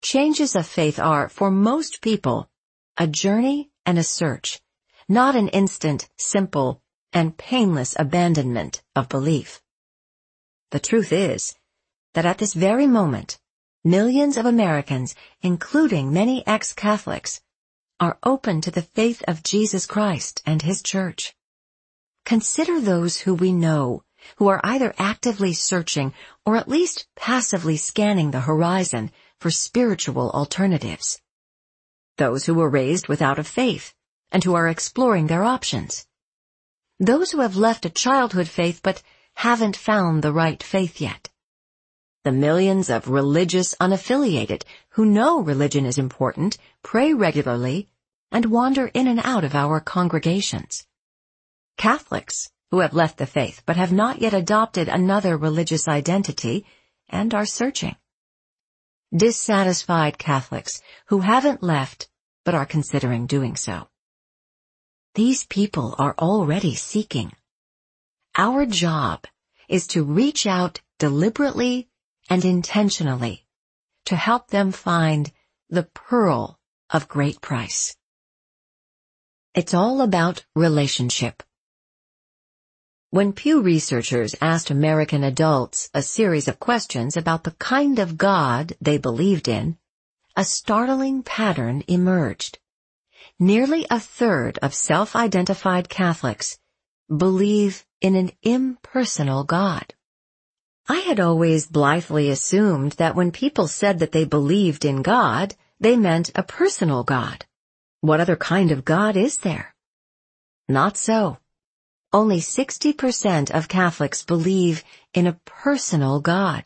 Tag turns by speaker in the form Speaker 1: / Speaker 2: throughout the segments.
Speaker 1: Changes of faith are, for most people, a journey and a search, not an instant, simple, and painless abandonment of belief. The truth is that at this very moment, millions of Americans, including many ex-Catholics, are open to the faith of Jesus Christ and His Church. Consider those who we know who are either actively searching or at least passively scanning the horizon for spiritual alternatives. Those who were raised without a faith and who are exploring their options. Those who have left a childhood faith but haven't found the right faith yet. The millions of religious unaffiliated who know religion is important, pray regularly, and wander in and out of our congregations. Catholics who have left the faith but have not yet adopted another religious identity and are searching. Dissatisfied Catholics who haven't left but are considering doing so. These people are already seeking. Our job is to reach out deliberately and intentionally to help them find the pearl of great price. It's all about relationship. When Pew researchers asked American adults a series of questions about the kind of God they believed in, a startling pattern emerged. Nearly a third of self-identified Catholics believe in an impersonal God. I had always blithely assumed that when people said that they believed in God, they meant a personal God. What other kind of God is there? Not so. Only 60% of Catholics believe in a personal God.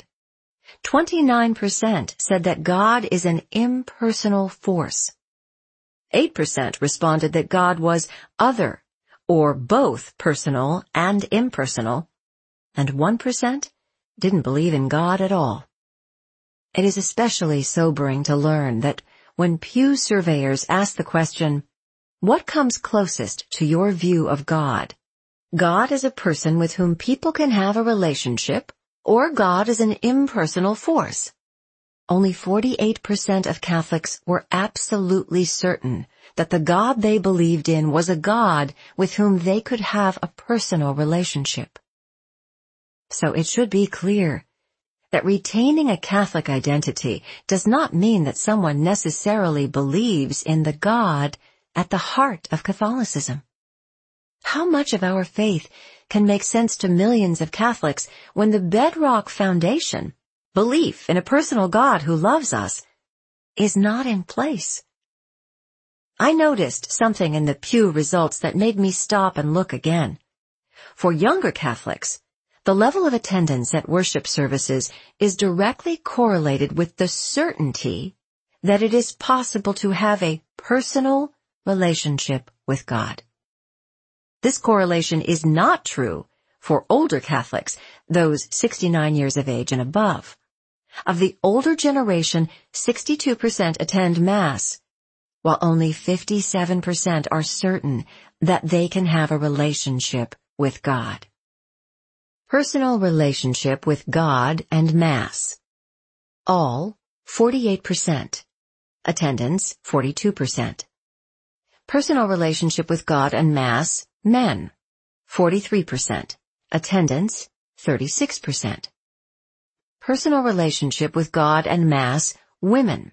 Speaker 1: 29% said that God is an impersonal force. 8% responded that God was other, or both personal and impersonal, and 1% didn't believe in God at all. It is especially sobering to learn that when Pew surveyors ask the question, "What comes closest to your view of God? God is a person with whom people can have a relationship, or God is an impersonal force?" Only 48% of Catholics were absolutely certain that the God they believed in was a God with whom they could have a personal relationship. So it should be clear that retaining a Catholic identity does not mean that someone necessarily believes in the God at the heart of Catholicism. How much of our faith can make sense to millions of Catholics when the bedrock foundation, belief in a personal God who loves us, is not in place? I noticed something in the Pew results that made me stop and look again. For younger Catholics, the level of attendance at worship services is directly correlated with the certainty that it is possible to have a personal relationship with God. This correlation is not true for older Catholics, those 69 years of age and above. Of the older generation, 62% attend Mass, while only 57% are certain that they can have a relationship with God. Personal relationship with God and Mass. All, 48%. Attendance, 42%. Personal relationship with God and Mass, men, 43%. Attendance, 36%. Personal relationship with God and Mass, women,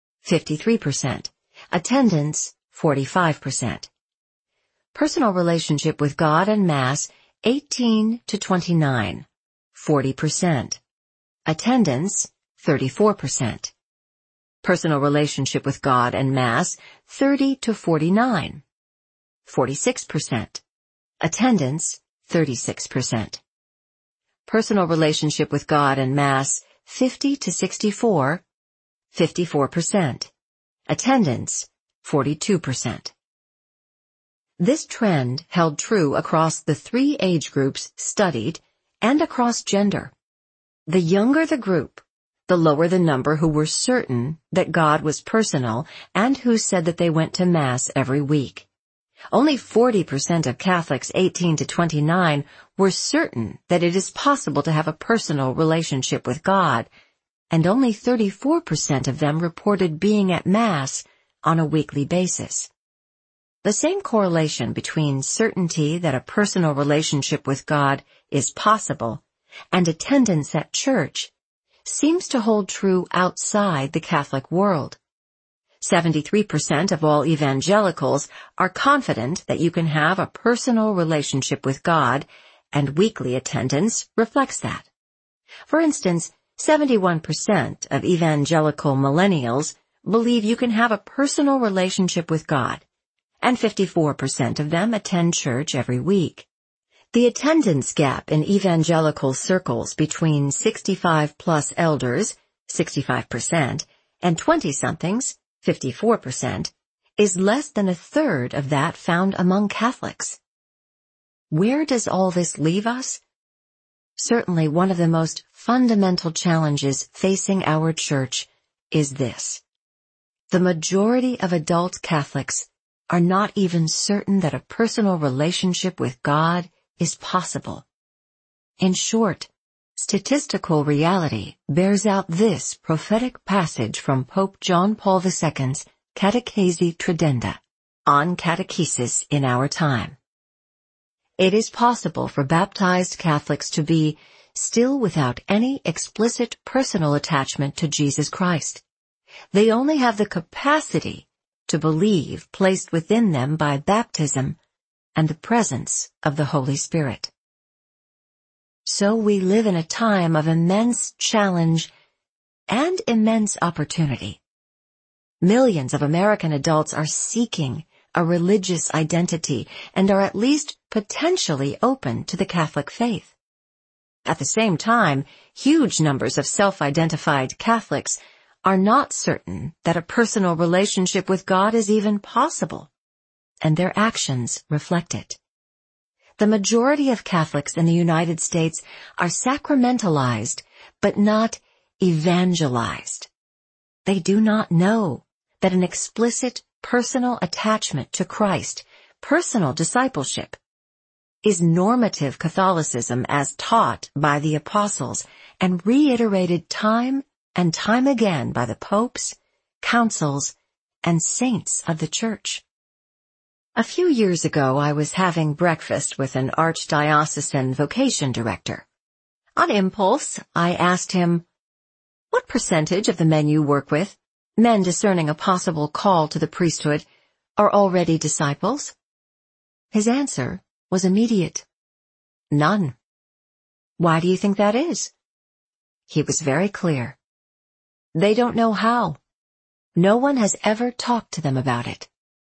Speaker 1: 53%. Attendance, 45%. Personal relationship with God and Mass, 18 to 29, 40%. Attendance, 34%. Personal relationship with God and Mass, 30 to 49, 46%. Attendance, 36%. Personal relationship with God and Mass, 50 to 64, 54%. Attendance, 42%. This trend held true across the 3 age groups studied and across gender. The younger the group, the lower the number who were certain that God was personal and who said that they went to Mass every week. Only 40% of Catholics 18 to 29 were certain that it is possible to have a personal relationship with God, and only 34% of them reported being at Mass on a weekly basis. The same correlation between certainty that a personal relationship with God is possible and attendance at church seems to hold true outside the Catholic world. 73% of all evangelicals are confident that you can have a personal relationship with God, and weekly attendance reflects that. For instance, 71% of evangelical millennials believe you can have a personal relationship with God, and 54% of them attend church every week. The attendance gap in evangelical circles between 65-plus elders, 65%, and 20-somethings, 54%, is less than a third of that found among Catholics. Where does all this leave us? Certainly one of the most fundamental challenges facing our church is this. The majority of adult Catholics are not even certain that a personal relationship with God is possible. In short, statistical reality bears out this prophetic passage from Pope John Paul II's Catechesi Tridenda on catechesis in our time. It is possible for baptized Catholics to be still without any explicit personal attachment to Jesus Christ. They only have the capacity to believe placed within them by baptism and the presence of the Holy Spirit. So we live in a time of immense challenge and immense opportunity. Millions of American adults are seeking a religious identity and are at least potentially open to the Catholic faith. At the same time, huge numbers of self-identified Catholics are not certain that a personal relationship with God is even possible, and their actions reflect it. The majority of Catholics in the United States are sacramentalized, but not evangelized. They do not know that an explicit personal attachment to Christ, personal discipleship, is normative Catholicism as taught by the apostles and reiterated time and time again by the popes, councils, and saints of the Church. A few years ago, I was having breakfast with an archdiocesan vocation director. On impulse, I asked him, "What percentage of the men you work with, men discerning a possible call to the priesthood, are already disciples?" His answer was immediate. "None." "Why do you think that is?" He was very clear. They don't know how. No one has ever talked to them about it.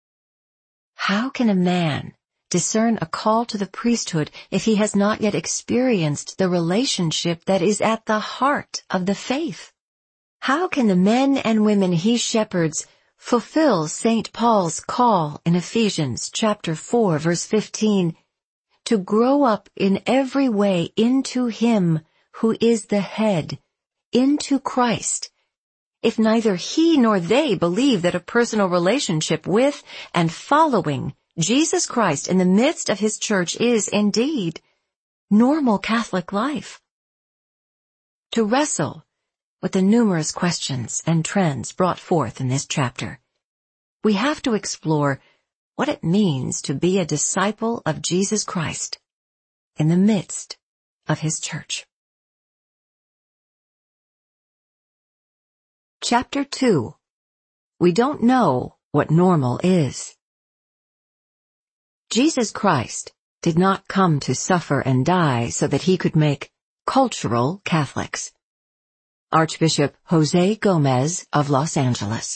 Speaker 1: How can a man discern a call to the priesthood if he has not yet experienced the relationship that is at the heart of the faith? How can the men and women he shepherds fulfill St. Paul's call in Ephesians chapter 4, verse 15, to grow up in every way into Him who is the head, into Christ, if neither he nor they believe that a personal relationship with and following Jesus Christ in the midst of His church is, indeed, normal Catholic life? To wrestle with the numerous questions and trends brought forth in this chapter, we have to explore what it means to be a disciple of Jesus Christ in the midst of His church. Chapter 2. We don't know what normal is. Jesus Christ did not come to suffer and die so that He could make cultural Catholics. Archbishop Jose Gomez of Los Angeles.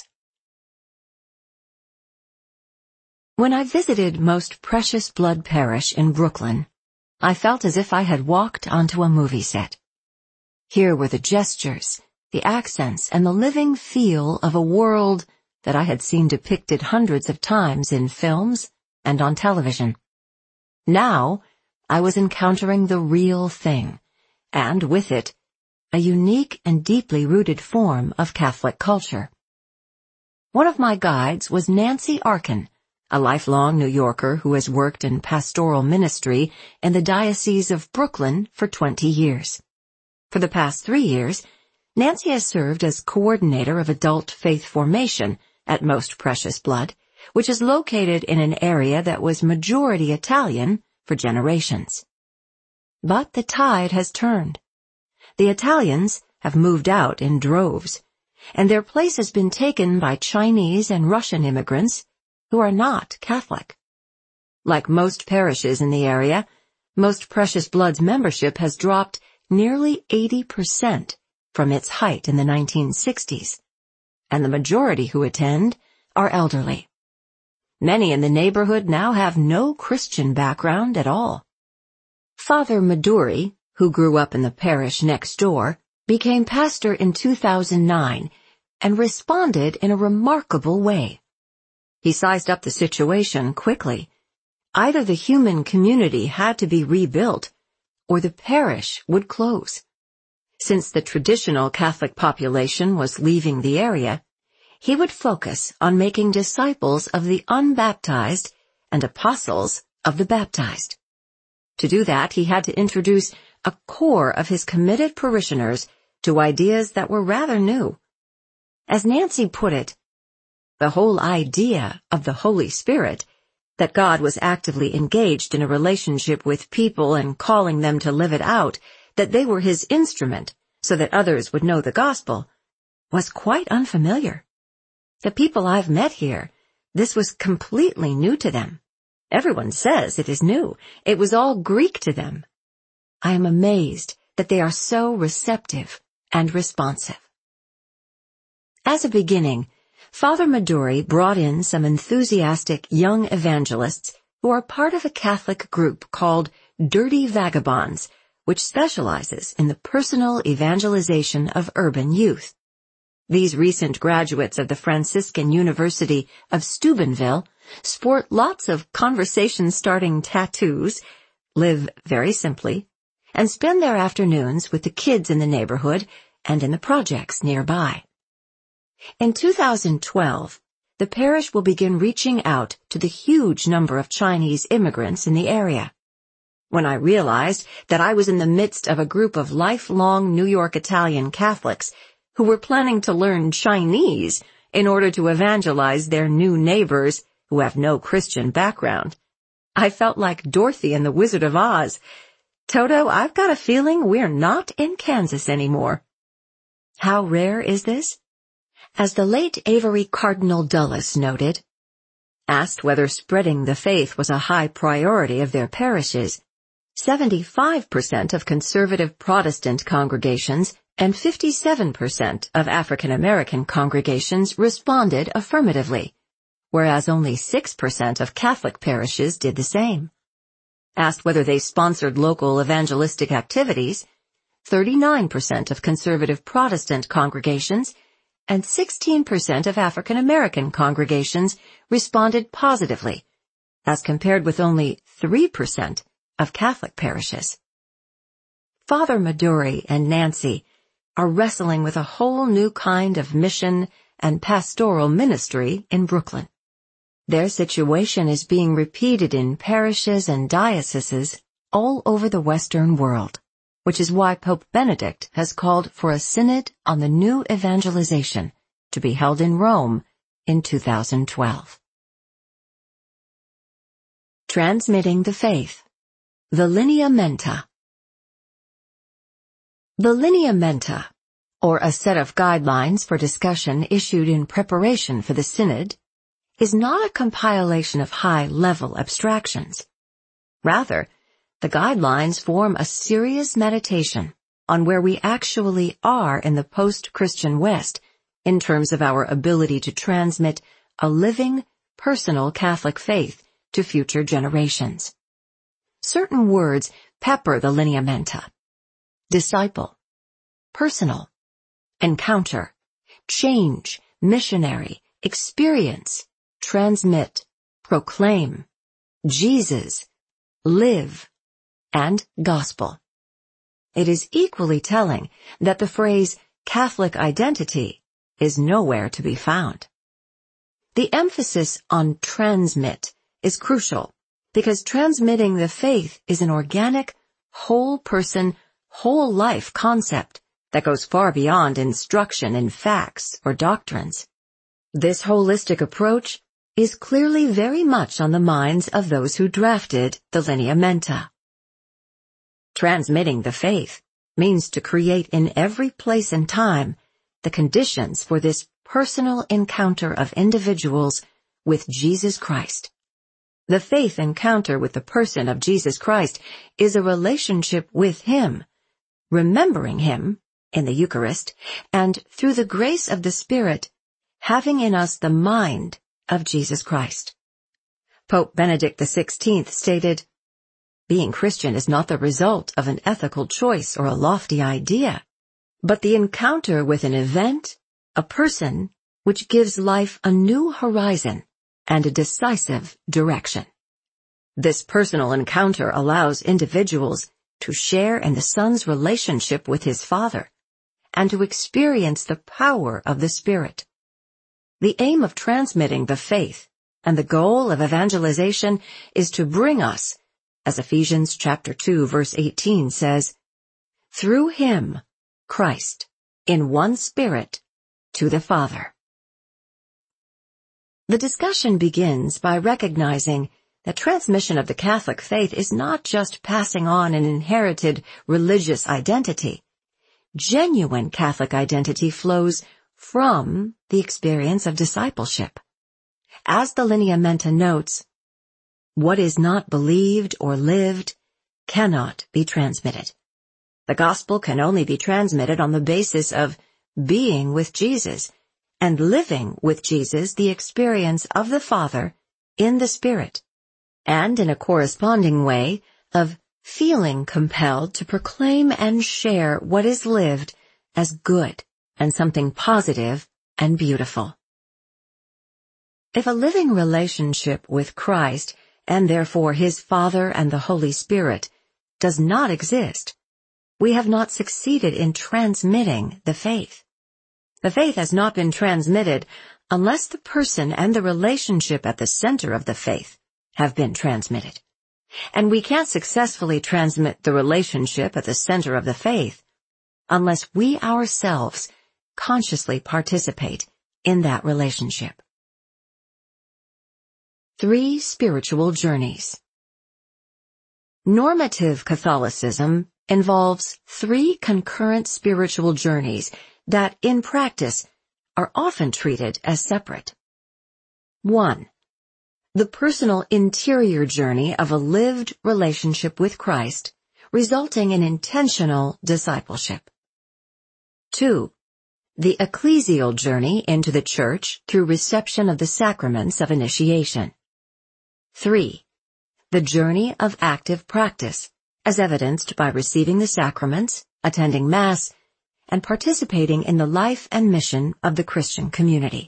Speaker 1: When I visited Most Precious Blood Parish in Brooklyn, I felt as if I had walked onto a movie set. Here were the gestures, the accents, and the living feel of a world that I had seen depicted hundreds of times in films and on television. Now, I was encountering the real thing, and with it, a unique and deeply rooted form of Catholic culture. One of my guides was Nancy Arkin, a lifelong New Yorker who has worked in pastoral ministry in the Diocese of Brooklyn for 20 years. For the past 3 years, Nancy has served as coordinator of adult faith formation at Most Precious Blood, which is located in an area that was majority Italian for generations. But the tide has turned. The Italians have moved out in droves, and their place has been taken by Chinese and Russian immigrants who are not Catholic. Like most parishes in the area, Most Precious Blood's membership has dropped nearly 80% from its height in the 1960s, and the majority who attend are elderly. Many in the neighborhood now have no Christian background at all. Father Maduri, who grew up in the parish next door, became pastor in 2009 and responded in a remarkable way. He sized up the situation quickly. Either the human community had to be rebuilt, or the parish would close. Since the traditional Catholic population was leaving the area, he would focus on making disciples of the unbaptized and apostles of the baptized. To do that, he had to introduce a core of his committed parishioners to ideas that were rather new. As Nancy put it, the whole idea of the Holy Spirit, that God was actively engaged in a relationship with people and calling them to live it out, that they were his instrument so that others would know the gospel, was quite unfamiliar. The people I've met here, this was completely new to them. Everyone says it is new. It was all Greek to them. I am amazed that they are so receptive and responsive. As a beginning, Father Maduri brought in some enthusiastic young evangelists who are part of a Catholic group called Dirty Vagabonds, which specializes in the personal evangelization of urban youth. These recent graduates of the Franciscan University of Steubenville sport lots of conversation-starting tattoos, live very simply, and spend their afternoons with the kids in the neighborhood and in the projects nearby. In 2012, the parish will begin reaching out to the huge number of Chinese immigrants in the area. When I realized that I was in the midst of a group of lifelong New York Italian Catholics who were planning to learn Chinese in order to evangelize their new neighbors who have no Christian background, I felt like Dorothy and the Wizard of Oz. Toto, I've got a feeling we're not in Kansas anymore. How rare is this? As the late Avery Cardinal Dulles noted, asked whether spreading the faith was a high priority of their parishes, 75% of conservative Protestant congregations and 57% of African American congregations responded affirmatively, whereas only 6% of Catholic parishes did the same. Asked whether they sponsored local evangelistic activities, 39% of conservative Protestant congregations and 16% of African American congregations responded positively, as compared with only 3% of Catholic parishes. Father Maduri and Nancy are wrestling with a whole new kind of mission and pastoral ministry in Brooklyn. Their situation is being repeated in parishes and dioceses all over the Western world, which is why Pope Benedict has called for a synod on the new evangelization to be held in Rome in 2012. Transmitting the Faith. The Lineamenta. The Lineamenta, or a set of guidelines for discussion issued in preparation for the synod, is not a compilation of high-level abstractions. Rather, the guidelines form a serious meditation on where we actually are in the post-Christian West in terms of our ability to transmit a living, personal Catholic faith to future generations. Certain words pepper the Lineamenta: disciple, personal, encounter, change, missionary, experience, transmit, proclaim, Jesus, live, and gospel. It is equally telling that the phrase Catholic identity is nowhere to be found. The emphasis on transmit is crucial because transmitting the faith is an organic, whole-person, whole-life concept that goes far beyond instruction in facts or doctrines. This holistic approach is clearly very much on the minds of those who drafted the Lineamenta. Transmitting the faith means to create in every place and time the conditions for this personal encounter of individuals with Jesus Christ. The faith encounter with the person of Jesus Christ is a relationship with Him, remembering Him in the Eucharist, and through the grace of the Spirit, having in us the mind of Jesus Christ. Pope Benedict XVI stated, "Being Christian is not the result of an ethical choice or a lofty idea, but the encounter with an event, a person, which gives life a new horizon and a decisive direction." This personal encounter allows individuals to share in the Son's relationship with His Father and to experience the power of the Spirit. The aim of transmitting the faith and the goal of evangelization is to bring us, as Ephesians chapter 2 verse 18 says, through Him, Christ, in one Spirit, to the Father. The discussion begins by recognizing that transmission of the Catholic faith is not just passing on an inherited religious identity. Genuine Catholic identity flows from the experience of discipleship. As the Lineamenta notes, what is not believed or lived cannot be transmitted. The gospel can only be transmitted on the basis of being with Jesus and living with Jesus the experience of the Father in the Spirit, and in a corresponding way of feeling compelled to proclaim and share what is lived as good and something positive and beautiful. If a living relationship with Christ, and therefore His Father and the Holy Spirit, does not exist, we have not succeeded in transmitting the faith. The faith has not been transmitted unless the person and the relationship at the center of the faith have been transmitted. And we can't successfully transmit the relationship at the center of the faith unless we ourselves consciously participate in that relationship. 3 spiritual journeys. Normative Catholicism involves 3 concurrent spiritual journeys that, in practice, are often treated as separate. 1. The personal interior journey of a lived relationship with Christ, resulting in intentional discipleship. 2. The ecclesial journey into the Church through reception of the sacraments of initiation. 3. The journey of active practice, as evidenced by receiving the sacraments, attending Mass, and participating in the life and mission of the Christian community.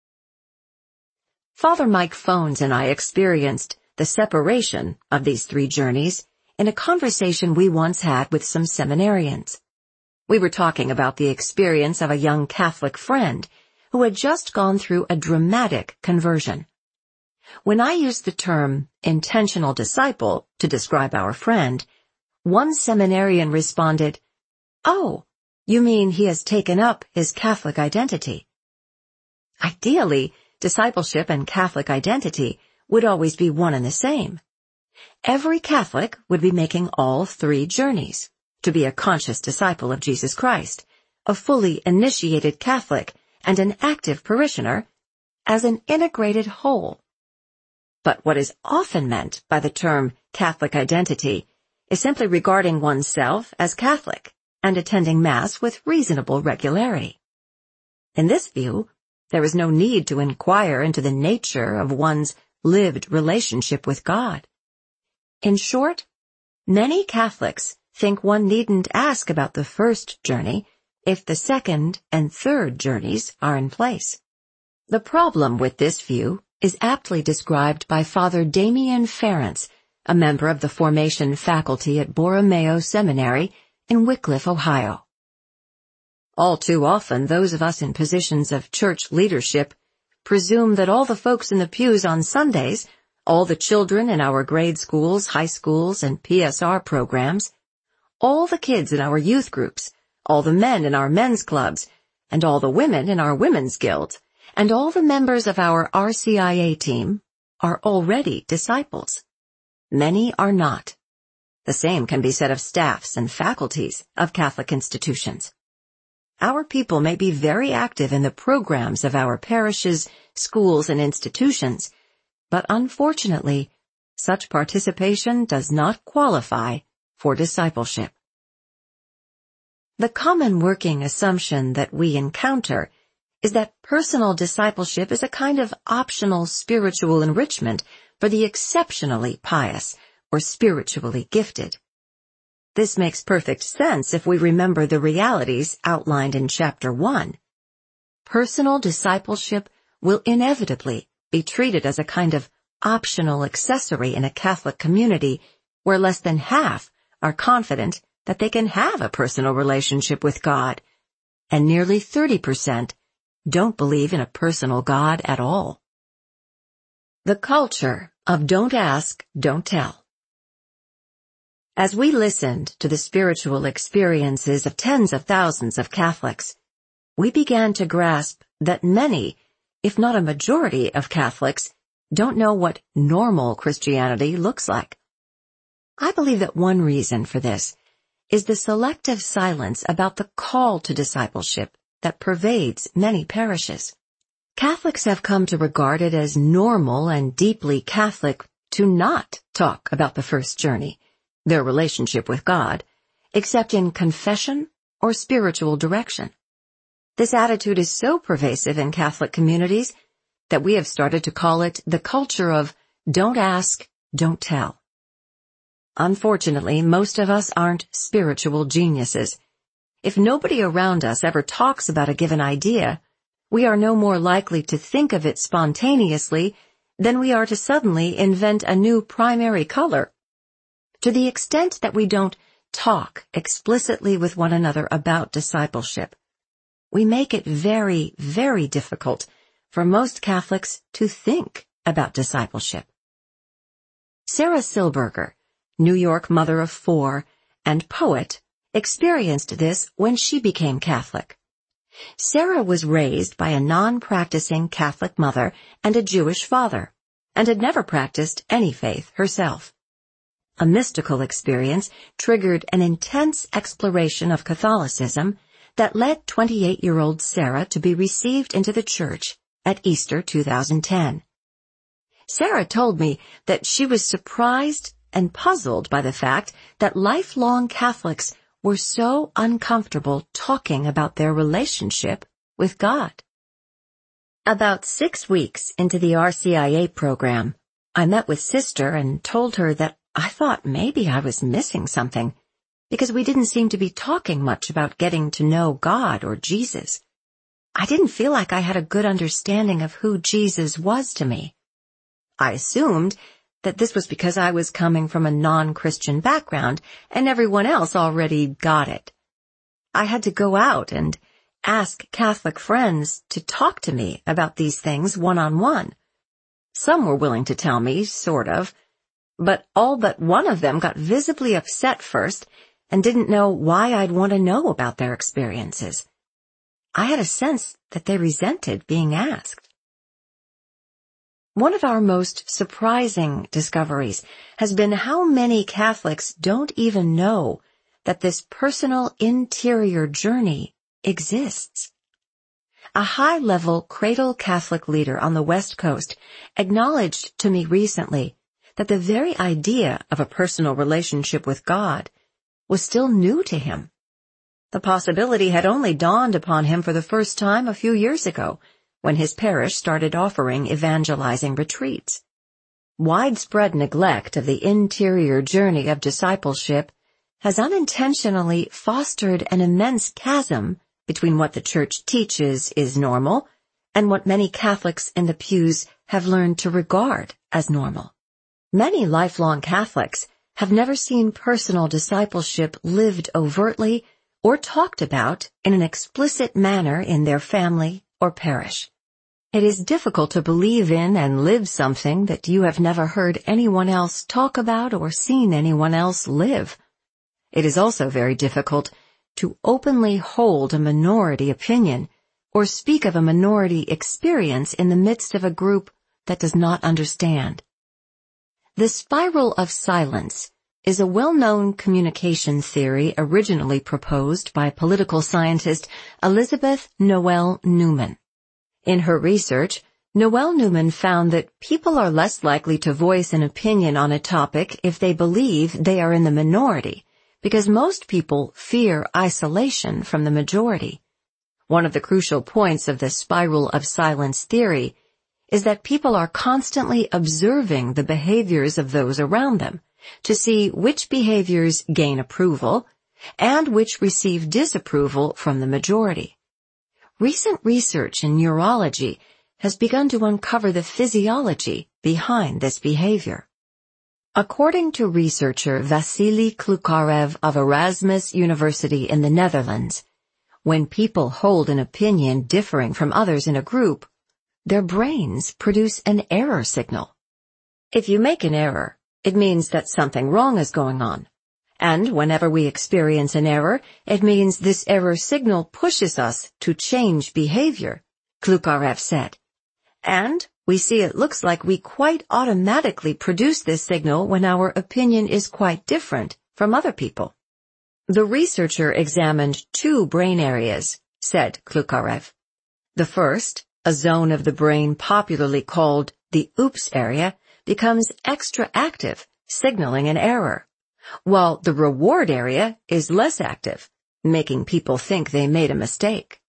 Speaker 1: Father Mike Phones and I experienced the separation of these 3 journeys in a conversation we once had with some seminarians. We were talking about the experience of a young Catholic friend who had just gone through a dramatic conversion. When I used the term intentional disciple to describe our friend, one seminarian responded, "Oh, you mean he has taken up his Catholic identity?" Ideally, discipleship and Catholic identity would always be one and the same. Every Catholic would be making all 3 journeys, to be a conscious disciple of Jesus Christ, a fully initiated Catholic, and an active parishioner, as an integrated whole. But what is often meant by the term Catholic identity is simply regarding oneself as Catholic and attending Mass with reasonable regularity. In this view, there is no need to inquire into the nature of one's lived relationship with God. In short, many Catholics think one needn't ask about the first journey if the second and third journeys are in place. The problem with this view is aptly described by Father Damien Ference, a member of the formation faculty at Borromeo Seminary in Wickliffe, Ohio. All too often, those of us in positions of church leadership presume that all the folks in the pews on Sundays, all the children in our grade schools, high schools, and PSR programs, all the kids in our youth groups, all the men in our men's clubs, and all the women in our women's guilds, and all the members of our RCIA team are already disciples. Many are not. The same can be said of staffs and faculties of Catholic institutions. Our people may be very active in the programs of our parishes, schools, and institutions, but unfortunately, such participation does not qualify for discipleship. The common working assumption that we encounter is that personal discipleship is a kind of optional spiritual enrichment for the exceptionally pious or spiritually gifted. This makes perfect sense if we remember the realities outlined in Chapter 1. Personal discipleship will inevitably be treated as a kind of optional accessory in a Catholic community where less than half are confident that they can have a personal relationship with God, and nearly 30% don't believe in a personal God at all. The culture of don't ask, don't tell. As we listened to the spiritual experiences of tens of thousands of Catholics, we began to grasp that many, if not a majority of Catholics, don't know what normal Christianity looks like. I believe that one reason for this is the selective silence about the call to discipleship that pervades many parishes. Catholics have come to regard it as normal and deeply Catholic to not talk about the first journey, their relationship with God, except in confession or spiritual direction. This attitude is so pervasive in Catholic communities that we have started to call it the culture of don't ask, don't tell. Unfortunately, most of us aren't spiritual geniuses. If nobody around us ever talks about a given idea, we are no more likely to think of it spontaneously than we are to suddenly invent a new primary color. To the extent that we don't talk explicitly with one another about discipleship, we make it very, very difficult for most Catholics to think about discipleship. Sarah Silberger, New York mother of 4 and poet, experienced this when she became Catholic. Sarah was raised by a non-practicing Catholic mother and a Jewish father, and had never practiced any faith herself. A mystical experience triggered an intense exploration of Catholicism that led 28-year-old Sarah to be received into the church at Easter 2010. Sarah told me that she was surprised and puzzled by the fact that lifelong Catholics were so uncomfortable talking about their relationship with God. About 6 weeks into the RCIA program, I met with Sister and told her that I thought maybe I was missing something, because we didn't seem to be talking much about getting to know God or Jesus. I didn't feel like I had a good understanding of who Jesus was to me. I assumed that this was because I was coming from a non-Christian background and everyone else already got it. I had to go out and ask Catholic friends to talk to me about these things one-on-one. Some were willing to tell me, sort of, but all but one of them got visibly upset first and didn't know why I'd want to know about their experiences. I had a sense that they resented being asked. One of our most surprising discoveries has been how many Catholics don't even know that this personal interior journey exists. A high-level cradle Catholic leader on the West Coast acknowledged to me recently that the very idea of a personal relationship with God was still new to him. The possibility had only dawned upon him for the first time a few years ago, when his parish started offering evangelizing retreats. Widespread neglect of the interior journey of discipleship has unintentionally fostered an immense chasm between what the Church teaches is normal and what many Catholics in the pews have learned to regard as normal. Many lifelong Catholics have never seen personal discipleship lived overtly or talked about in an explicit manner in their family or parish. It is difficult to believe in and live something that you have never heard anyone else talk about or seen anyone else live. It is also very difficult to openly hold a minority opinion or speak of a minority experience in the midst of a group that does not understand. The spiral of silence is a well-known communication theory originally proposed by political scientist Elizabeth Noel Newman. In her research, Noel Newman found that people are less likely to voice an opinion on a topic if they believe they are in the minority, because most people fear isolation from the majority. One of the crucial points of the spiral of silence theory is that people are constantly observing the behaviors of those around them to see which behaviors gain approval and which receive disapproval from the majority. Recent research in neurology has begun to uncover the physiology behind this behavior. According to researcher Vasily Klukarev of Erasmus University in the Netherlands, when people hold an opinion differing from others in a group, their brains produce an error signal. If you make an error, it means that something wrong is going on. And whenever we experience an error, it means this error signal pushes us to change behavior, Klukarev said. And we see it looks like we quite automatically produce this signal when our opinion is quite different from other people. The researcher examined 2 brain areas, said Klukarev. The first, a zone of the brain popularly called the oops area, becomes extra active, signaling an error, while the reward area is less active, making people think they made a mistake.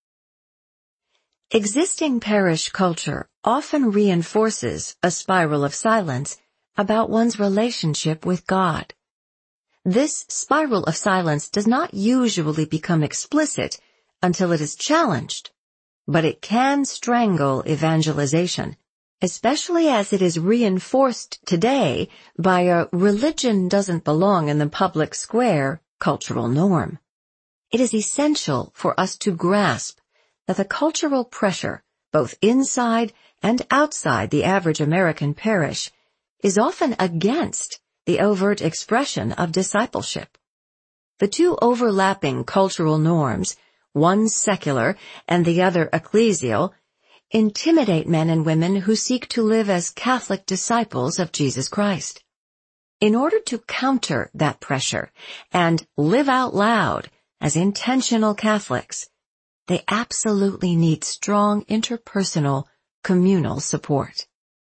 Speaker 1: Existing parish culture often reinforces a spiral of silence about one's relationship with God. This spiral of silence does not usually become explicit until it is challenged, but it can strangle evangelization, especially as it is reinforced today by a religion doesn't belong in the public square cultural norm. It is essential for us to grasp that the cultural pressure, both inside and outside the average American parish, is often against the overt expression of discipleship. The 2 overlapping cultural norms, one secular and the other ecclesial, intimidate men and women who seek to live as Catholic disciples of Jesus Christ. In order to counter that pressure and live out loud as intentional Catholics, they absolutely need strong interpersonal, communal support.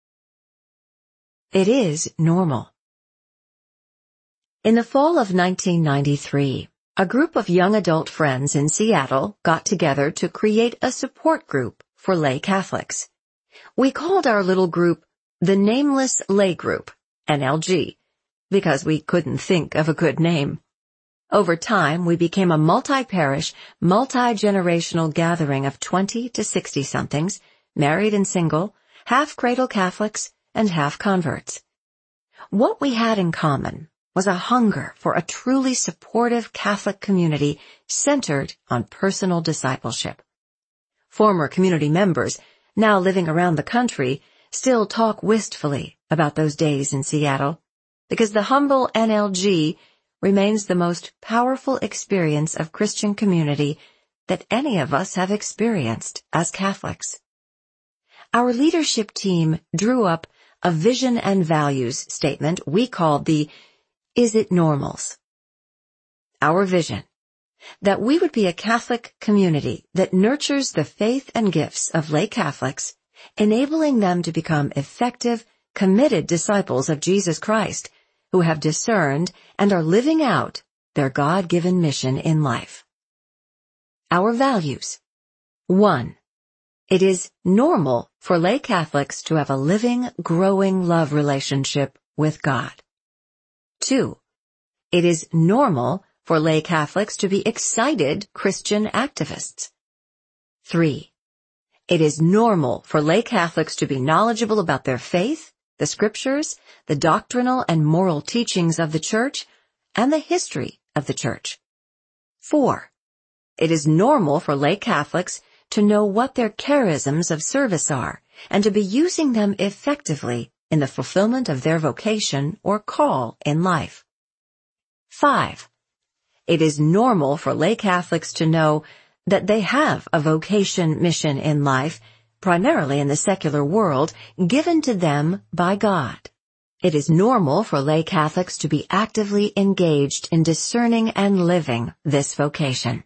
Speaker 1: It is normal. In the fall of 1993, a group of young adult friends in Seattle got together to create a support group for lay Catholics. We called our little group the Nameless Lay Group, NLG, because we couldn't think of a good name. Over time, we became a multi-parish, multi-generational gathering of 20 to 60-somethings, married and single, half-cradle Catholics, and half-converts. What we had in common was a hunger for a truly supportive Catholic community centered on personal discipleship. Former community members, now living around the country, still talk wistfully about those days in Seattle, because the humble NLG remains the most powerful experience of Christian community that any of us have experienced as Catholics. Our leadership team drew up a vision and values statement we called the Is It Normals? Our vision, that we would be a Catholic community that nurtures the faith and gifts of lay Catholics, enabling them to become effective, committed disciples of Jesus Christ, who have discerned and are living out their God-given mission in life. Our values. 1. It is normal for lay Catholics to have a living, growing love relationship with God. 2. It is normal for lay Catholics to be excited Christian activists. 3. It is normal for lay Catholics to be knowledgeable about their faith, the scriptures, the doctrinal and moral teachings of the Church, and the history of the Church. 4. It is normal for lay Catholics to know what their charisms of service are and to be using them effectively in the fulfillment of their vocation or call in life. 5. It is normal for lay Catholics to know that they have a vocation mission in life, primarily in the secular world, given to them by God. It is normal for lay Catholics to be actively engaged in discerning and living this vocation.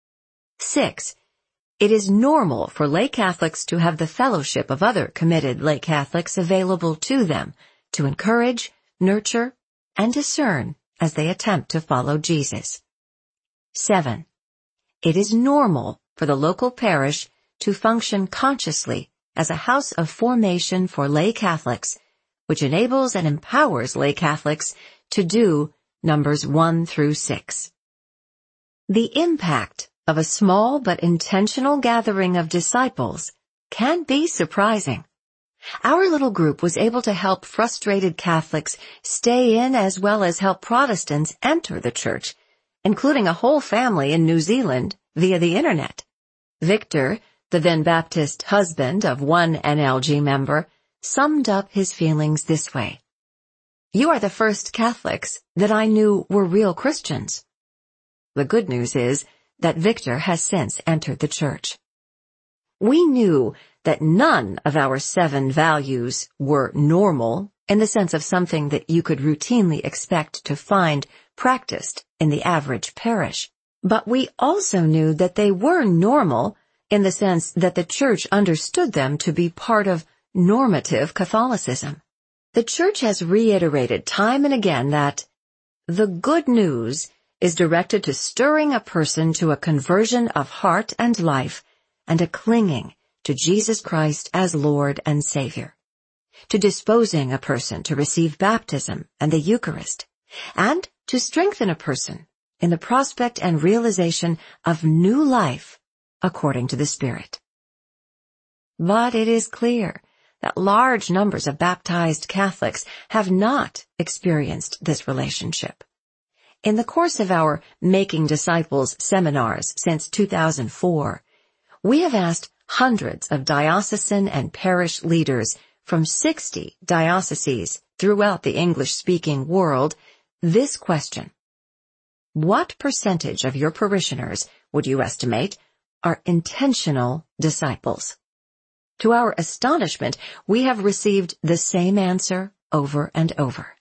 Speaker 1: 6. It is normal for lay Catholics to have the fellowship of other committed lay Catholics available to them to encourage, nurture, and discern as they attempt to follow Jesus. 7. It is normal for the local parish to function consciously as a house of formation for lay Catholics, which enables and empowers lay Catholics to do Numbers 1 through 6. The impact of a small but intentional gathering of disciples can be surprising. Our little group was able to help frustrated Catholics stay in as well as help Protestants enter the church, including a whole family in New Zealand via the internet. Victor, the then Baptist husband of one NLG member, summed up his feelings this way: "You are the first Catholics that I knew were real Christians." The good news is that Victor has since entered the church. We knew that none of our 7 values were normal in the sense of something that you could routinely expect to find practiced in the average parish. But we also knew that they were normal in the sense that the church understood them to be part of normative Catholicism. The church has reiterated time and again that the good news is directed to stirring a person to a conversion of heart and life and a clinging to Jesus Christ as Lord and Savior, to disposing a person to receive baptism and the Eucharist, and to strengthen a person in the prospect and realization of new life according to the Spirit. But it is clear that large numbers of baptized Catholics have not experienced this relationship. In the course of our Making Disciples seminars since 2004, we have asked hundreds of diocesan and parish leaders from 60 dioceses throughout the English-speaking world this question: what percentage of your parishioners would you estimate are intentional disciples? To our astonishment, we have received the same answer over and over: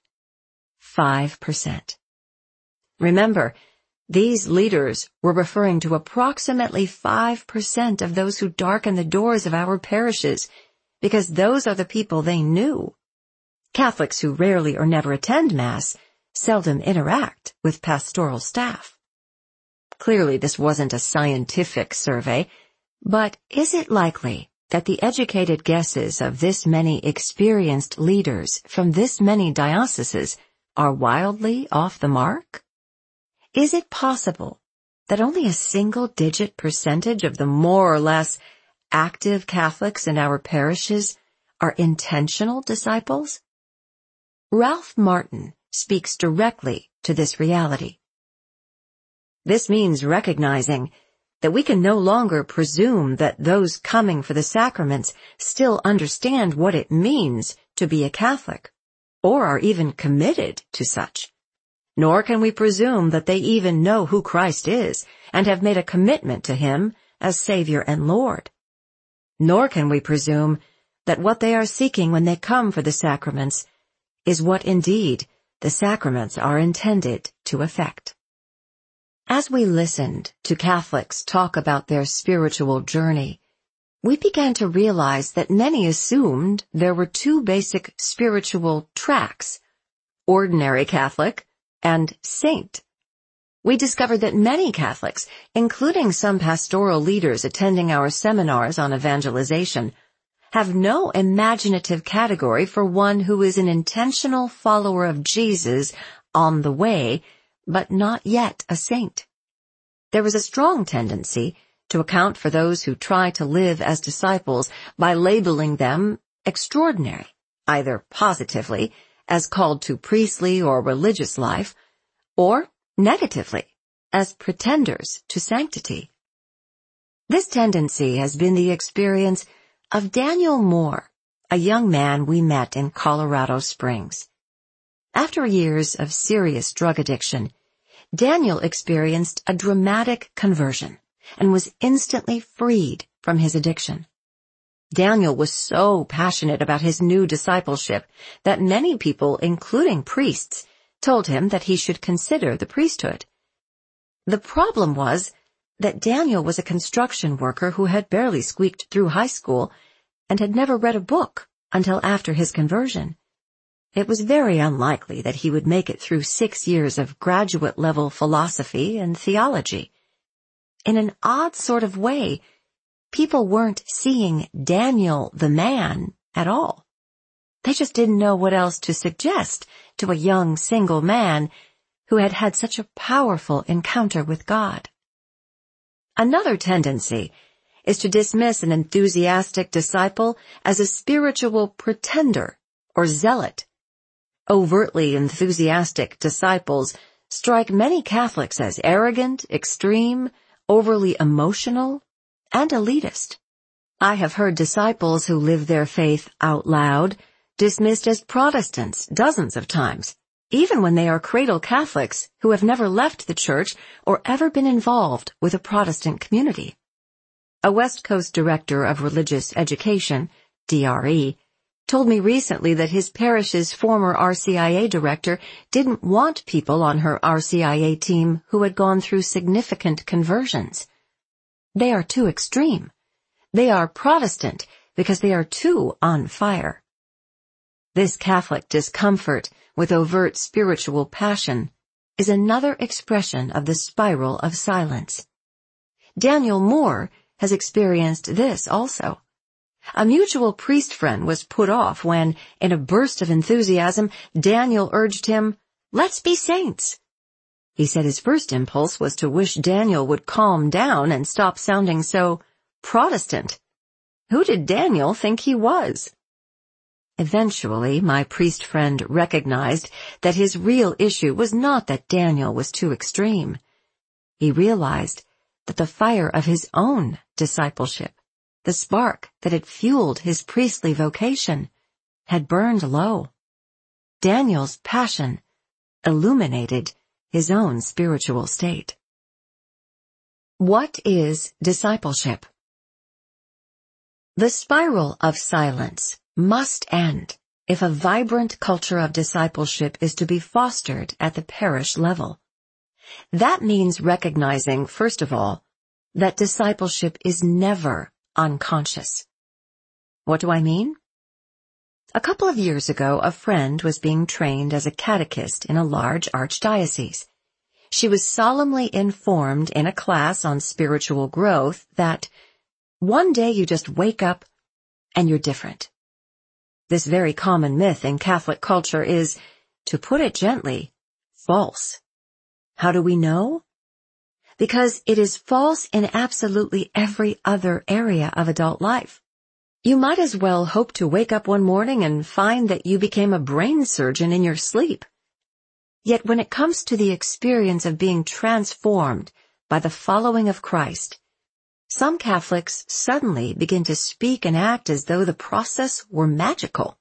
Speaker 1: 5%. Remember, these leaders were referring to approximately 5% of those who darken the doors of our parishes, because those are the people they knew. Catholics who rarely or never attend Mass seldom interact with pastoral staff. Clearly, this wasn't a scientific survey, but is it likely that the educated guesses of this many experienced leaders from this many dioceses are wildly off the mark? Is it possible that only a single-digit percentage of the more or less active Catholics in our parishes are intentional disciples? Ralph Martin speaks directly to this reality. This means recognizing that we can no longer presume that those coming for the sacraments still understand what it means to be a Catholic, or are even committed to such. Nor can we presume that they even know who Christ is and have made a commitment to Him as Savior and Lord. Nor can we presume that what they are seeking when they come for the sacraments is what indeed the sacraments are intended to effect. As we listened to Catholics talk about their spiritual journey, we began to realize that many assumed there were 2 basic spiritual tracks: ordinary Catholic and saint. We discovered that many Catholics, including some pastoral leaders attending our seminars on evangelization, have no imaginative category for one who is an intentional follower of Jesus on the way, but not yet a saint. There is a strong tendency to account for those who try to live as disciples by labeling them extraordinary, either positively, as called to priestly or religious life, or negatively, as pretenders to sanctity. This tendency has been the experience of Daniel Moore, a young man we met in Colorado Springs. After years of serious drug addiction, Daniel experienced a dramatic conversion and was instantly freed from his addiction. Daniel was so passionate about his new discipleship that many people, including priests, told him that he should consider the priesthood. The problem was that Daniel was a construction worker who had barely squeaked through high school and had never read a book until after his conversion. It was very unlikely that he would make it through 6 years of graduate-level philosophy and theology. In an odd sort of way, people weren't seeing Daniel the man at all. They just didn't know what else to suggest to a young single man who had had such a powerful encounter with God. Another tendency is to dismiss an enthusiastic disciple as a spiritual pretender or zealot. Overtly enthusiastic disciples strike many Catholics as arrogant, extreme, overly emotional, and elitist. I have heard disciples who live their faith out loud dismissed as Protestants dozens of times, even when they are cradle Catholics who have never left the church or ever been involved with a Protestant community. A West Coast director of religious education, DRE, told me recently that his parish's former RCIA director didn't want people on her RCIA team who had gone through significant conversions. They are too extreme. They are Protestant because they are too on fire. This Catholic discomfort with overt spiritual passion is another expression of the spiral of silence. Daniel Moore has experienced this also. A mutual priest friend was put off when, in a burst of enthusiasm, Daniel urged him, "Let's be saints." He said his first impulse was to wish Daniel would calm down and stop sounding so Protestant. Who did Daniel think he was? Eventually, my priest friend recognized that his real issue was not that Daniel was too extreme. He realized that the fire of his own discipleship, the spark that had fueled his priestly vocation, had burned low. Daniel's passion illuminated his own spiritual state. What is discipleship? The spiral of silence must end if a vibrant culture of discipleship is to be fostered at the parish level. That means recognizing, first of all, that discipleship is never unconscious. What do I mean? A couple of years ago, a friend was being trained as a catechist in a large archdiocese. She was solemnly informed in a class on spiritual growth that one day you just wake up and you're different. This very common myth in Catholic culture is, to put it gently, false. How do we know? Because it is false in absolutely every other area of adult life. You might as well hope to wake up one morning and find that you became a brain surgeon in your sleep. Yet when it comes to the experience of being transformed by the following of Christ, some Catholics suddenly begin to speak and act as though the process were magical.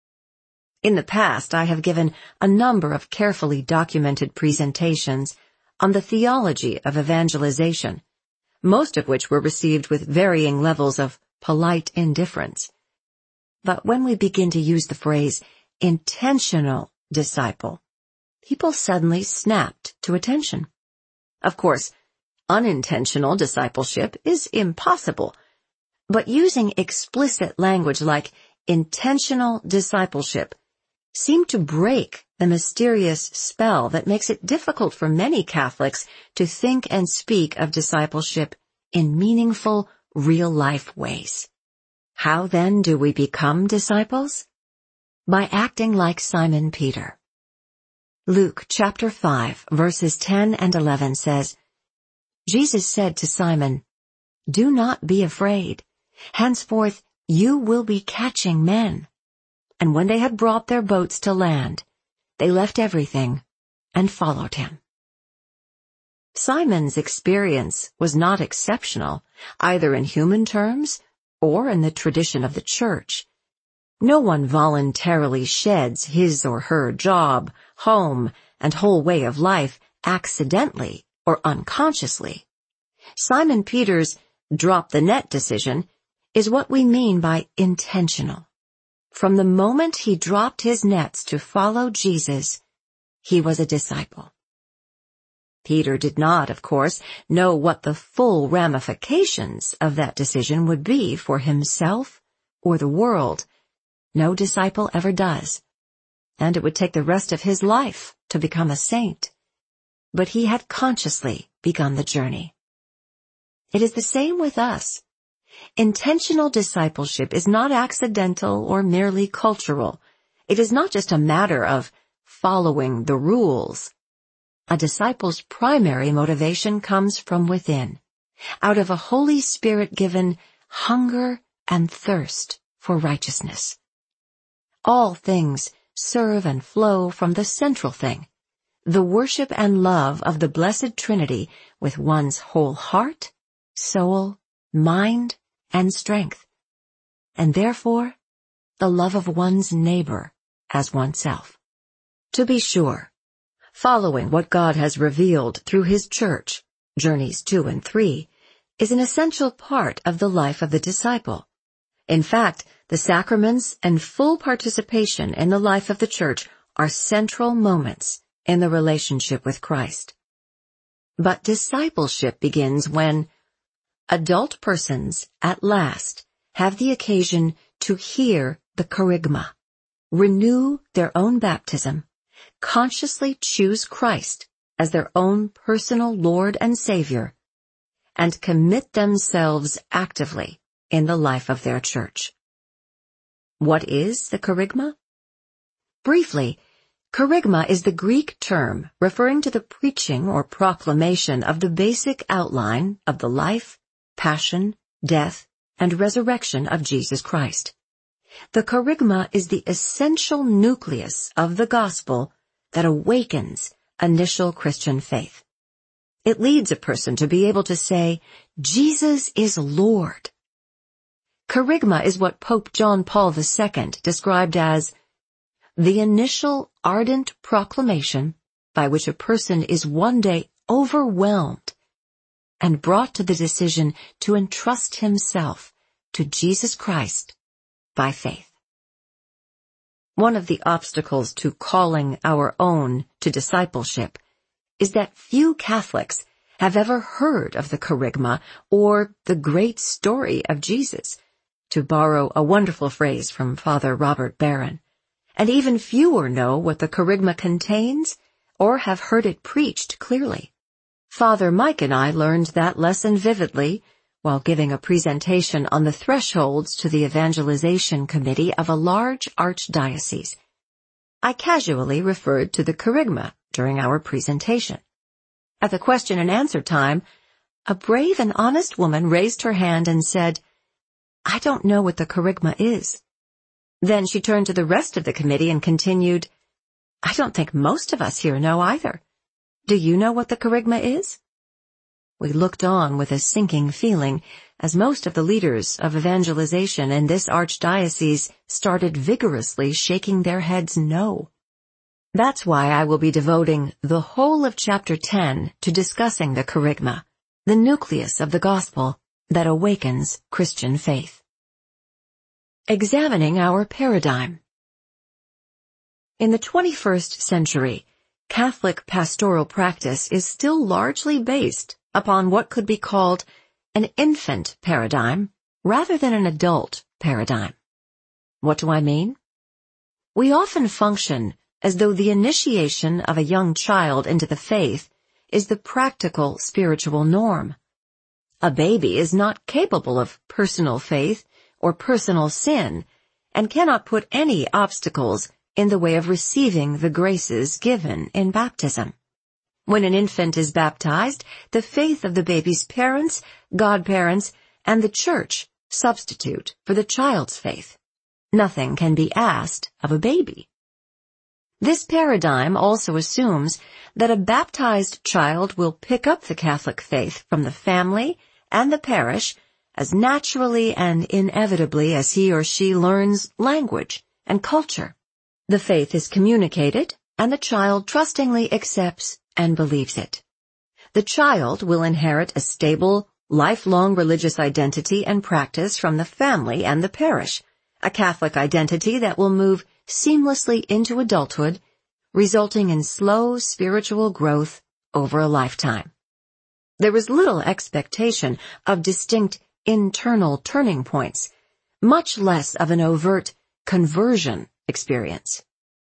Speaker 1: In the past, I have given a number of carefully documented presentations on the theology of evangelization, most of which were received with varying levels of polite indifference. But when we begin to use the phrase intentional disciple, people suddenly snapped to attention. Of course, unintentional discipleship is impossible, but using explicit language like intentional discipleship seemed to break the mysterious spell that makes it difficult for many Catholics to think and speak of discipleship in meaningful, real-life ways. How then do we become disciples? By acting like Simon Peter. Luke chapter 5, verses 10 and 11 says, Jesus said to Simon, "Do not be afraid. Henceforth you will be catching men." And when they had brought their boats to land, they left everything and followed him. Simon's experience was not exceptional, either in human terms or in the tradition of the church. No one voluntarily sheds his or her job, home, and whole way of life accidentally or unconsciously. Simon Peter's drop the net decision is what we mean by intentional. From the moment he dropped his nets to follow Jesus, he was a disciple. Peter did not, of course, know what the full ramifications of that decision would be for himself or the world. No disciple ever does, and it would take the rest of his life to become a saint. But he had consciously begun the journey. It is the same with us. Intentional discipleship is not accidental or merely cultural. It is not just a matter of following the rules. A disciple's primary motivation comes from within, out of a Holy Spirit-given hunger and thirst for righteousness. All things serve and flow from the central thing, the worship and love of the Blessed Trinity with one's whole heart, soul, mind, and strength, and therefore the love of one's neighbor as oneself. To be sure, following what God has revealed through His church, Journeys 2 and 3, is an essential part of the life of the disciple. In fact, the sacraments and full participation in the life of the church are central moments in the relationship with Christ. But discipleship begins when adult persons at last have the occasion to hear the kerygma, renew their own baptism, consciously choose Christ as their own personal Lord and Savior, and commit themselves actively in the life of their church. What is the kerygma? Briefly, kerygma is the Greek term referring to the preaching or proclamation of the basic outline of the life, passion, death, and resurrection of Jesus Christ. The kerygma is the essential nucleus of the gospel that awakens initial Christian faith. It leads a person to be able to say, Jesus is Lord. Kerygma is what Pope John Paul II described as the initial ardent proclamation by which a person is one day overwhelmed and brought to the decision to entrust himself to Jesus Christ by faith. One of the obstacles to calling our own to discipleship is that few Catholics have ever heard of the kerygma or the great story of Jesus, to borrow a wonderful phrase from Father Robert Barron, and even fewer know what the kerygma contains or have heard it preached clearly. Father Mike and I learned that lesson vividly while giving a presentation on the thresholds to the evangelization committee of a large archdiocese. I casually referred to the kerygma during our presentation. At the question and answer time, a brave and honest woman raised her hand and said, "I don't know what the kerygma is." Then she turned to the rest of the committee and continued, "I don't think most of us here know either. Do you know what the kerygma is?" We looked on with a sinking feeling as most of the leaders of evangelization in this archdiocese started vigorously shaking their heads no. That's why I will be devoting the whole of chapter 10 to discussing the kerygma, the nucleus of the gospel that awakens Christian faith. Examining our paradigm. In the 21st century, Catholic pastoral practice is still largely based upon what could be called an infant paradigm rather than an adult paradigm. What do I mean? We often function as though the initiation of a young child into the faith is the practical spiritual norm. A baby is not capable of personal faith or personal sin and cannot put any obstacles in the way of receiving the graces given in baptism. When an infant is baptized, the faith of the baby's parents, godparents, and the church substitute for the child's faith. Nothing can be asked of a baby. This paradigm also assumes that a baptized child will pick up the Catholic faith from the family and the parish as naturally and inevitably as he or she learns language and culture. The faith is communicated, and the child trustingly accepts and believes it. The child will inherit a stable, lifelong religious identity and practice from the family and the parish, a Catholic identity that will move seamlessly into adulthood, resulting in slow spiritual growth over a lifetime. There is little expectation of distinct internal turning points, much less of an overt conversion experience.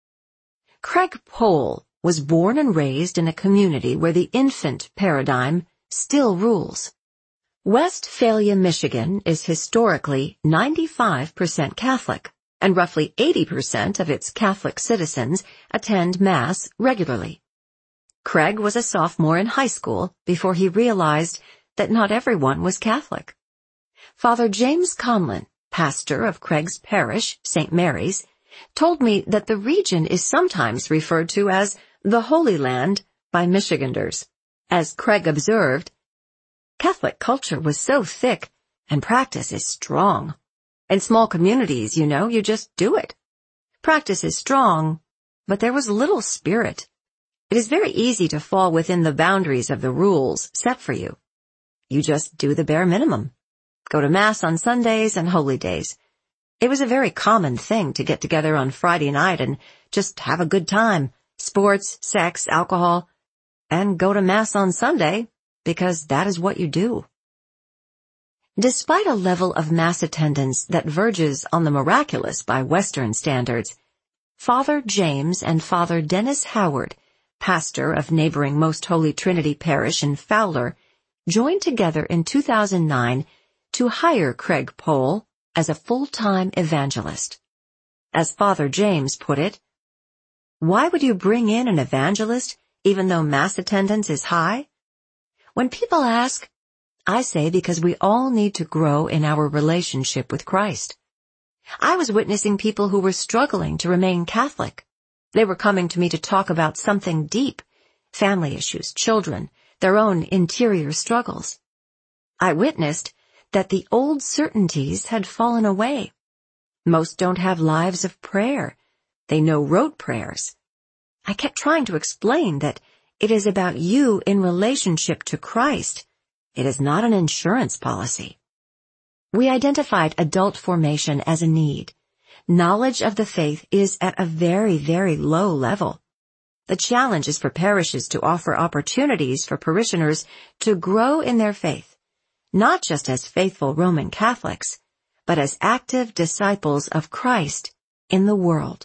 Speaker 1: Craig Pohl was born and raised in a community where the infant paradigm still rules. Westphalia, Michigan is historically 95% Catholic, and roughly 80% of its Catholic citizens attend Mass regularly. Craig was a sophomore in high school before he realized that not everyone was Catholic. Father James Conlon, pastor of Craig's parish, St. Mary's, told me that the region is sometimes referred to as the Holy Land by Michiganders. As Craig observed, Catholic culture was so thick and practice is strong. In small communities, you just do it. Practice is strong, but there was little spirit. It is very easy to fall within the boundaries of the rules set for you. You just do the bare minimum. Go to Mass on Sundays and holy days. It was a very common thing to get together on Friday night and just have a good time, sports, sex, alcohol, and go to Mass on Sunday because that is what you do. Despite a level of Mass attendance that verges on the miraculous by Western standards, Father James and Father Dennis Howard, pastor of neighboring Most Holy Trinity Parish in Fowler, joined together in 2009 to hire Craig Pohl as a full-time evangelist. As Father James put it, "Why would you bring in an evangelist even though Mass attendance is high? When people ask, I say because we all need to grow in our relationship with Christ. I was witnessing people who were struggling to remain Catholic. They were coming to me to talk about something deep, family issues, children, their own interior struggles. I witnessed that the old certainties had fallen away. Most don't have lives of prayer. They know rote prayers. I kept trying to explain that it is about you in relationship to Christ. It is not an insurance policy." We identified adult formation as a need. Knowledge of the faith is at a very, very low level. The challenge is for parishes to offer opportunities for parishioners to grow in their faith, not just as faithful Roman Catholics, but as active disciples of Christ in the world.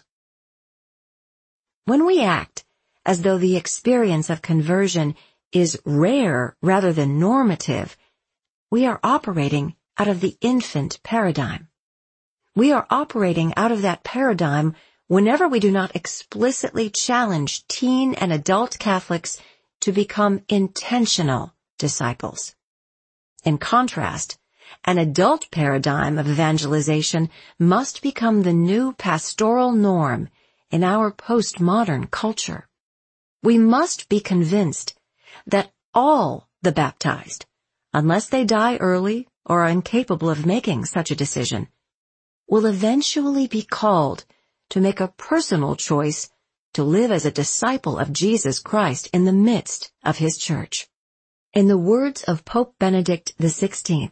Speaker 1: When we act as though the experience of conversion is rare rather than normative, we are operating out of the infant paradigm. We are operating out of that paradigm whenever we do not explicitly challenge teen and adult Catholics to become intentional disciples. In contrast, an adult paradigm of evangelization must become the new pastoral norm in our postmodern culture. We must be convinced that all the baptized, unless they die early or are incapable of making such a decision, will eventually be called to make a personal choice to live as a disciple of Jesus Christ in the midst of His church. In the words of Pope Benedict XVI,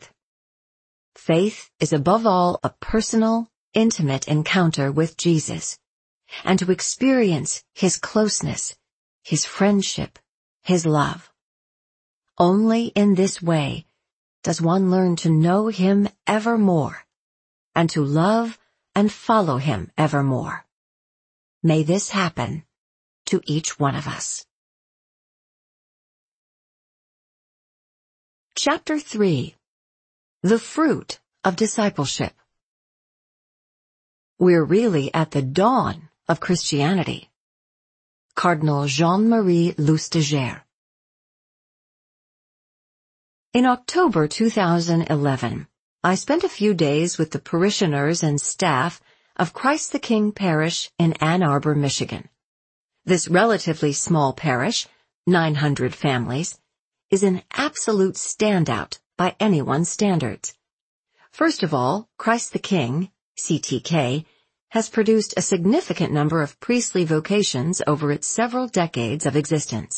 Speaker 1: faith is above all a personal, intimate encounter with Jesus, and to experience His closeness, His friendship, His love. Only in this way does one learn to know Him ever more, and to love and follow Him evermore. May this happen to each one of us. Chapter 3. The Fruit of Discipleship. We're really at the dawn of Christianity. Cardinal Jean-Marie Lustiger. In October 2011, I spent a few days with the parishioners and staff of Christ the King Parish in Ann Arbor, Michigan. This relatively small parish, 900 families, is an absolute standout by anyone's standards. First of all, Christ the King, CTK, has produced a significant number of priestly vocations over its several decades of existence.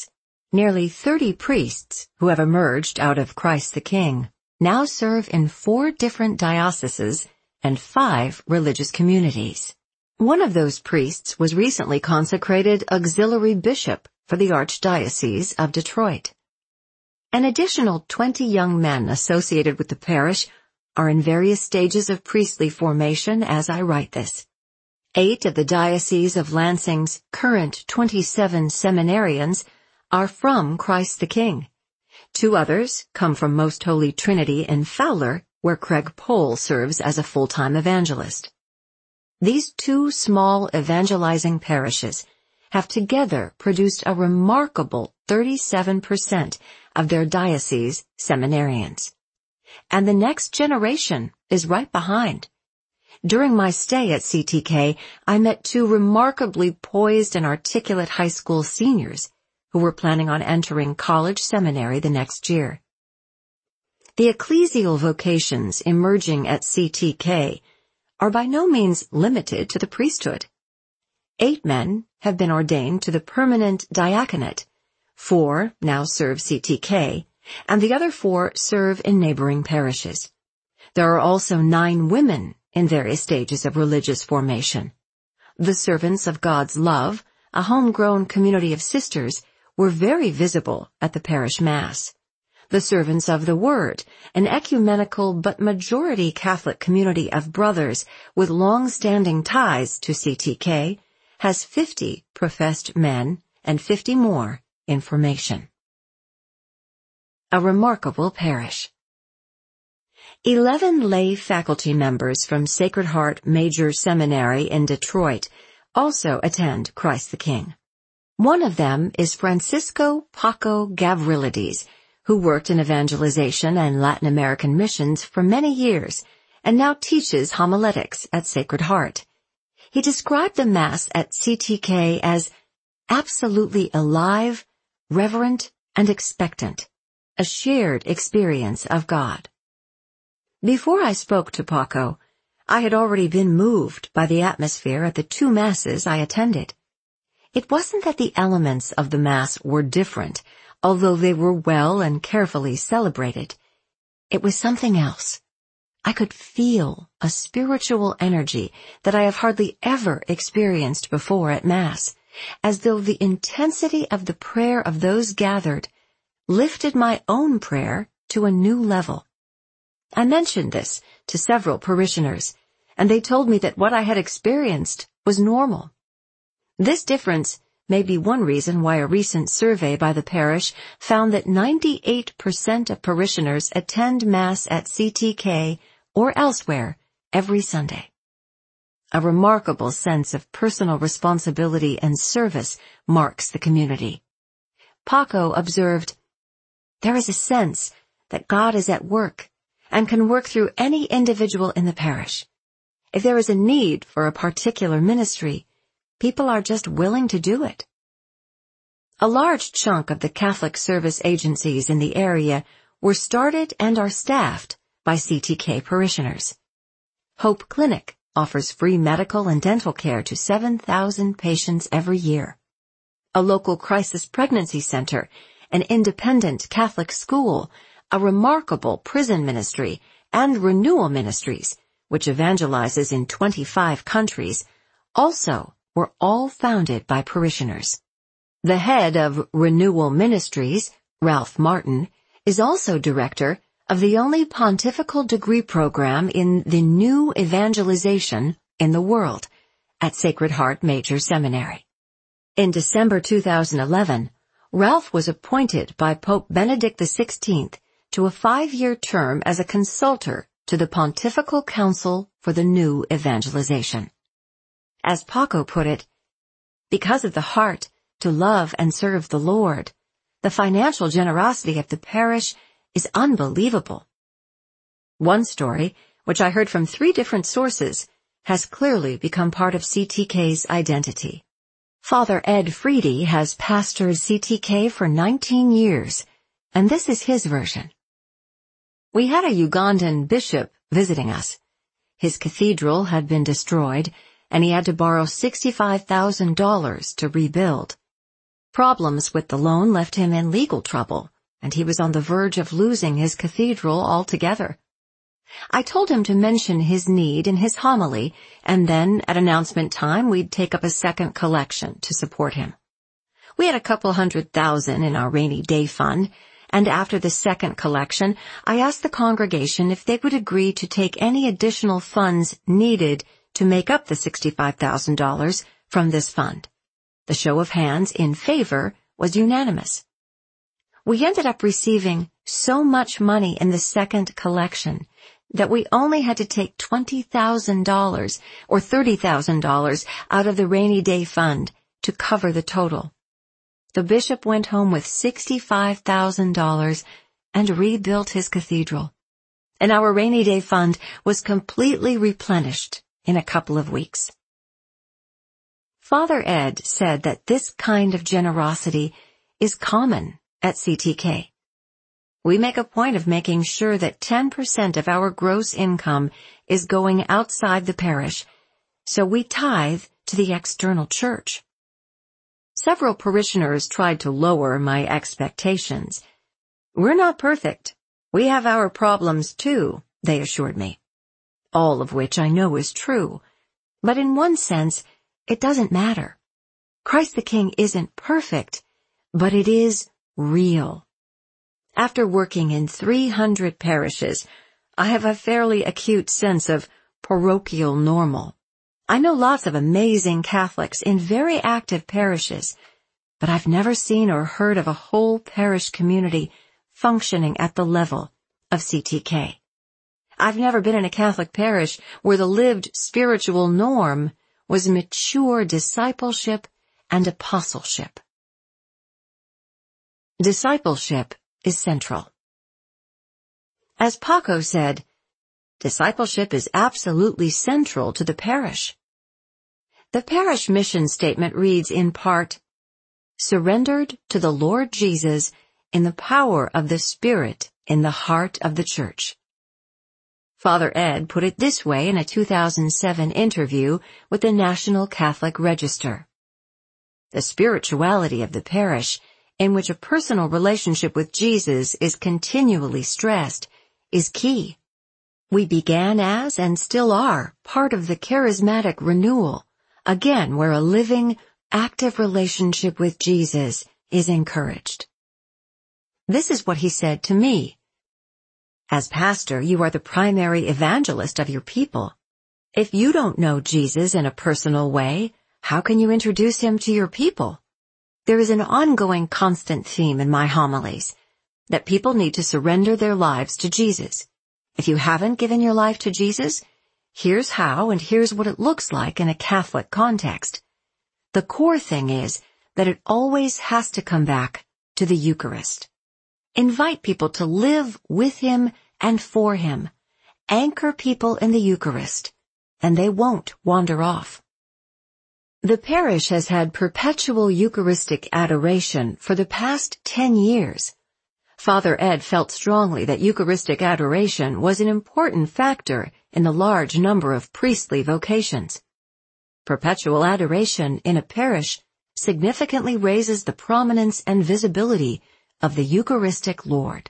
Speaker 1: Nearly 30 priests who have emerged out of Christ the King now serve in 4 different dioceses and 5 religious communities. One of those priests was recently consecrated auxiliary bishop for the Archdiocese of Detroit. An additional 20 young men associated with the parish are in various stages of priestly formation as I write this. 8 of the Diocese of Lansing's current 27 seminarians are from Christ the King. 2 others come from Most Holy Trinity in Fowler, where Craig Pohl serves as a full-time evangelist. These 2 small evangelizing parishes have together produced a remarkable 37% of their diocese seminarians. And the next generation is right behind. During my stay at CTK, I met 2 remarkably poised and articulate high school seniors who were planning on entering college seminary the next year. The ecclesial vocations emerging at CTK are by no means limited to the priesthood. 8 men have been ordained to the permanent diaconate, 4 now serve CTK, and the other 4 serve in neighboring parishes. There are also 9 women in various stages of religious formation. The Servants of God's Love, a homegrown community of sisters, were very visible at the parish mass. The Servants of the Word, an ecumenical but majority Catholic community of brothers with long-standing ties to CTK, has 50 professed men and 50 more in formation. A remarkable parish. 11 lay faculty members from Sacred Heart Major Seminary in Detroit also attend Christ the King. One of them is Francisco Paco Gavrilides, who worked in evangelization and Latin American missions for many years and now teaches homiletics at Sacred Heart. He described the Mass at CTK as absolutely alive, reverent, and expectant, a shared experience of God. Before I spoke to Paco, I had already been moved by the atmosphere at the 2 Masses I attended. It wasn't that the elements of the Mass were different, although they were well and carefully celebrated. It was something else. I could feel a spiritual energy that I have hardly ever experienced before at Mass, as though the intensity of the prayer of those gathered lifted my own prayer to a new level. I mentioned this to several parishioners, and they told me that what I had experienced was normal. This difference may be one reason why a recent survey by the parish found that 98% of parishioners attend Mass at CTK or elsewhere every Sunday. A remarkable sense of personal responsibility and service marks the community. Paco observed, "There is a sense that God is at work and can work through any individual in the parish. If there is a need for a particular ministry, people are just willing to do it." A large chunk of the Catholic service agencies in the area were started and are staffed by CTK parishioners. Hope Clinic offers free medical and dental care to 7,000 patients every year. A local crisis pregnancy center, an independent Catholic school, a remarkable prison ministry, and Renewal Ministries, which evangelizes in 25 countries, also were all founded by parishioners. The head of Renewal Ministries, Ralph Martin, is also director of the only pontifical degree program in the new evangelization in the world at Sacred Heart Major Seminary. In December 2011, Ralph was appointed by Pope Benedict XVI to a 5-year term as a consultor to the Pontifical Council for the New Evangelization. As Paco put it, because of the heart to love and serve the Lord, the financial generosity of the parish is unbelievable. One story, which I heard from 3 different sources, has clearly become part of CTK's identity. Father Ed Freedy has pastored CTK for 19 years, and this is his version. We had a Ugandan bishop visiting us. His cathedral had been destroyed, and he had to borrow $65,000 to rebuild. Problems with the loan left him in legal trouble, and he was on the verge of losing his cathedral altogether. I told him to mention his need in his homily, and then at announcement time we'd take up a second collection to support him. We had a couple $100,000 in our rainy day fund, and after the second collection, I asked the congregation if they would agree to take any additional funds needed to make up the $65,000 from this fund. The show of hands in favor was unanimous. We ended up receiving so much money in the second collection that we only had to take $20,000 or $30,000 out of the rainy day fund to cover the total. The bishop went home with $65,000 and rebuilt his cathedral, and our rainy day fund was completely replenished in a couple of weeks. Father Ed said that this kind of generosity is common at CTK. We make a point of making sure that 10% of our gross income is going outside the parish, so we tithe to the external church. Several parishioners tried to lower my expectations. We're not perfect. We have our problems too, they assured me. All of which I know is true. But in one sense, it doesn't matter. Christ the King isn't perfect, but it is real. After working in 300 parishes, I have a fairly acute sense of parochial normal. I know lots of amazing Catholics in very active parishes, but I've never seen or heard of a whole parish community functioning at the level of CTK. I've never been in a Catholic parish where the lived spiritual norm was mature discipleship and apostleship. Discipleship is central. As Paco said, discipleship is absolutely central to the parish. The parish mission statement reads in part, "Surrendered to the Lord Jesus in the power of the Spirit in the heart of the church." Father Ed put it this way in a 2007 interview with the National Catholic Register. The spirituality of the parish, in which a personal relationship with Jesus is continually stressed, is key. We began as, and still are, part of the charismatic renewal, again where a living, active relationship with Jesus is encouraged. This is what he said to me. As pastor, you are the primary evangelist of your people. If you don't know Jesus in a personal way, how can you introduce him to your people? There is an ongoing constant theme in my homilies, that people need to surrender their lives to Jesus. If you haven't given your life to Jesus, here's how and here's what it looks like in a Catholic context. The core thing is that it always has to come back to the Eucharist. Invite people to live with him and for him. Anchor people in the Eucharist, and they won't wander off. The parish has had perpetual Eucharistic adoration for the past 10 years. Father Ed felt strongly that Eucharistic adoration was an important factor in the large number of priestly vocations. Perpetual adoration in a parish significantly raises the prominence and visibility of the Eucharistic Lord.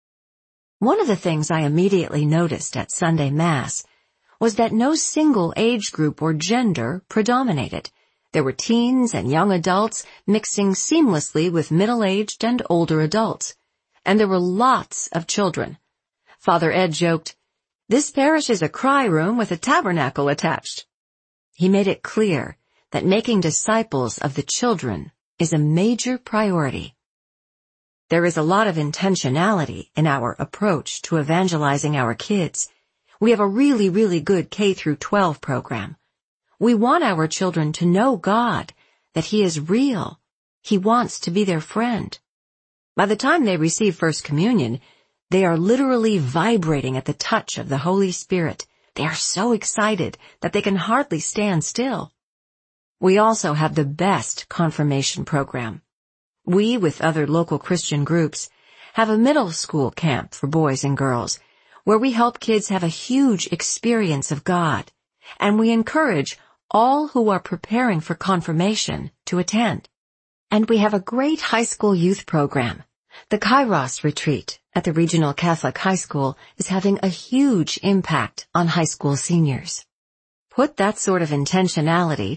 Speaker 1: One of the things I immediately noticed at Sunday Mass was that no single age group or gender predominated. There were teens and young adults mixing seamlessly with middle-aged and older adults. And there were lots of children. Father Ed joked, "This parish is a cry room with a tabernacle attached." He made it clear that making disciples of the children is a major priority. There is a lot of intentionality in our approach to evangelizing our kids. We have a really good K-12 program. We want our children to know God, that He is real. He wants to be their friend. By the time they receive First Communion, they are literally vibrating at the touch of the Holy Spirit. They are so excited that they can hardly stand still. We also have the best confirmation program. We, with other local Christian groups, have a middle school camp for boys and girls, where we help kids have a huge experience of God, and we encourage all who are preparing for confirmation to attend. And we have a great high school youth program. The Kairos retreat at the Regional Catholic High School is having a huge impact on high school seniors. Put that sort of intentionality